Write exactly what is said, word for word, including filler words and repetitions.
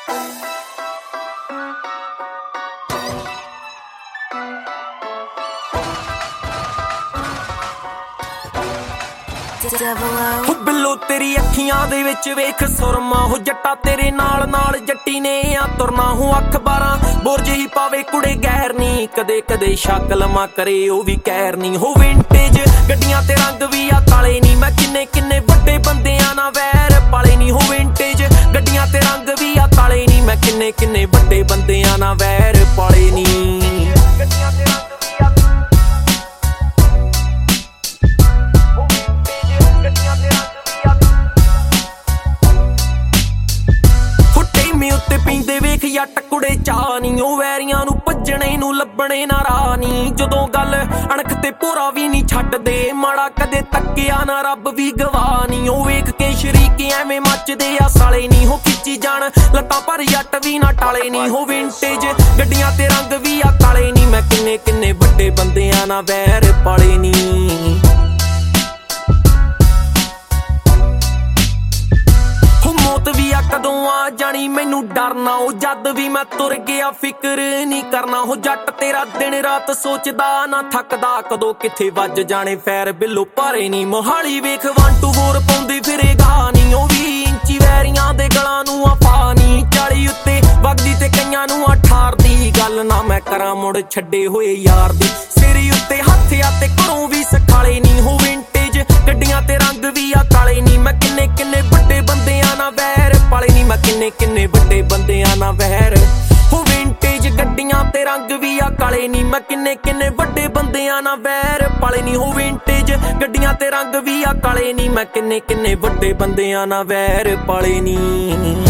ਹੋ ਬਿੱਲੋ ਤੇਰੀ ਅੱਖੀਆਂ ਦੇ ਵਿੱਚ ਵੇਖ ਸੁਰਮਾ ਹੋ ਜੱਟਾ ਤੇਰੇ ਨਾਲ ਨਾਲ ਜੱਟੀ ਨੇ ਆ ਤੁਰਨਾ ਹੋ ਅੱਖ ਬਾਰਾਂ ਬੁਰਜ ਹੀ ਪਾਵੇ ਕੁੜੇ ਗਹਿਰ ਨੀ ਕਦੇ ਕਦੇ ਸ਼ੱਕ ਲਮਾ ਕਰੇ ਉਹ ਵੀ ਕਹਿਰ ਨੀ ਹੋ ਵਿੰਟੇਜ ਗੱਡੀਆਂ ਤੇ ਰੰਗ ਵੀ ਆ ਕਾਲੇ ਨੀ ਮੈਂ ਕਿੰਨੇ ਕਿੰਨੇ ਵੱਡੇ ਬੰਦਿਆਂ ਨਾਲ ਵੈਰ ਪਾਲੇ ਨੀ ਹੋ ਵਿੰਟੇਜ ਗੱਡੀਆਂ ਤੇ ਰੰਗ ਵੀ ਆ ਕਾਲੇ ਨੀ ਮੈਂ ਕਿੰਨੇ ਕਿੰਨੇ ਵੱਡੇ ਬੰਦਿਆਂ ਨਾਲ ਵੈਰ ਪਾਲੇ ਨੀ ਗੱਡੀਆਂ ਤੇ ਰੰਗ ਪੀਂਦੇ ਵੇਖ ਜੱਟ ਕੁੜੇ ਚਾਹ ਨੀ ਉਹ ਵੈਰੀਆਂ ਨੂੰ ਭੱਜਣੇ ਨੂੰ ਲੱਭਣੇ ਨਾ ਰਾਹ ਨੀ ਜਦੋਂ ਗੱਲ ਅਣਖ ਤੇ ਭੋਰਾ ਵੀ ਨੀ ਛੱਡਦੇ ਮਾੜਾ ਕਦੇ ਤੱਕਿਆ ਨਾ ਰੱਬ ਵੀ ਗਵਾਹ ਨੀ ਉਹ ਵੇਖ ਕੇ ਸ਼ਰੀਕ ਐਵੇਂ ਮੱਚਦੇ ਆ ਸਾਲੇ ਨੀ ਹੋ ਖਿੱਚੀ ਜਾਣ ਲੱਤਾਂ ਪਰ ਜੱਟ ਵੀ ਨਾ ਟਾਲੇ ਨੀ ਹੋ ਵਿੰਟੇਜ ਗੱਡੀਆਂ ਤੇ ਰੰਗ ਵੀ ਆ ਕਾਲੇ ਨੀ ਮੈਂ ਕਿੰਨੇ ਕਿੰਨੇ ਵੱਡੇ ਬੰਦਿਆਂ ਨਾਲ ਵੈਰ ਪਾਲੇ ਨੀ ਕਦੋਂ ਆ ਜਾਣੀ ਮੈਨੂੰ ਡਰਨਾ ਉਹ ਜਦ ਵੀ ਮੈਂ ਤੁਰ ਗਿਆ ਫਿਕਰ ਨਹੀਂ ਕਰਨਾ ਉਹ ਜੱਟ ਤੇਰਾ ਦਿਨ ਰਾਤ ਸੋਚਦਾ ਨਾ ਥੱਕਦਾ ਕਦੋਂ ਕਿੱਥੇ ਵੱਜ ਜਾਣੇ ਫੈਰ ਬਿੱਲੋ ਭਾਰੇ ਨੀ ਮੋਹਾਲੀ ਵੇਖ ਵਨ ਟੂ ਫੋਰ ਪਾਉਂਦੀ ਫਿਰੇਗਾ ਨੀ ਉਹ ਵੀ ਇੰਚੀ ਵੈਰੀਆਂ ਦੇ ਗਲਾਂ ਨੂੰ ਆ ਪਾਣੀ ਚਾਲੀ ਉੱਤੇ ਵਗਦੀ ਤੇ ਕਈਆਂ ਨੂੰ ਅਠਾਰ ਦੀ ਗੱਲ ਨਾ ਮੈਂ ਕਰਾਂ ਮੁੜ ਛੱਡੇ ਹੋਏ ਯਾਰ ਦੀ ਸਿਰ ਉੱਤੇ ਹੱਥ ਆ ਤੇ ਘਰੋਂ ਵੀ ਸਖਾਲੇ ਨੀ ਹੋ ਵਿੰਟੇਜ ਗੱਡੀਆਂ ਤੇ ਰੰਗ ਵੀ ਆ ਕਾਲੇ ਨੀ ਮੈਂ ਕਿੰਨੇ ਕਿੰਨੇ ਵੱਡੇ ਬੰਦਿਆਂ ਨਾਲ ਵੈਰ ਪਾਲੇ ਨੀ ਮੈਂ ਕਿੰਨੇ ਕਿੰਨੇ ਵੱਡੇ ਬੰਦਿਆਂ ਨਾਲ ਵਹਿਰ ਹੋ ਵਿੰਟੇਜ ਗੱਡੀਆਂ ਤੇ ਰੰਗ ਵੀ ਆ ਕਾਲੇ ਨੀ ਮੈਂ ਕਿੰਨੇ ਕਿੰਨੇ ਵੱਡੇ ਬੰਦਿਆਂ ਨਾਲ ਵਹਿਰ ਪਾਲੇ ਨੀ ਹੋ ਵਿੰਟੇਜ ਗੱਡੀਆਂ ਤੇ ਰੰਗ ਵੀ ਆ ਕਾਲੇ ਨੀ ਮੈਂ ਕਿੰਨੇ ਕਿੰਨੇ ਵੱਡੇ ਬੰਦਿਆਂ ਨਾਲ ਵਹਿਰ ਪਾਲੇ ਨੀ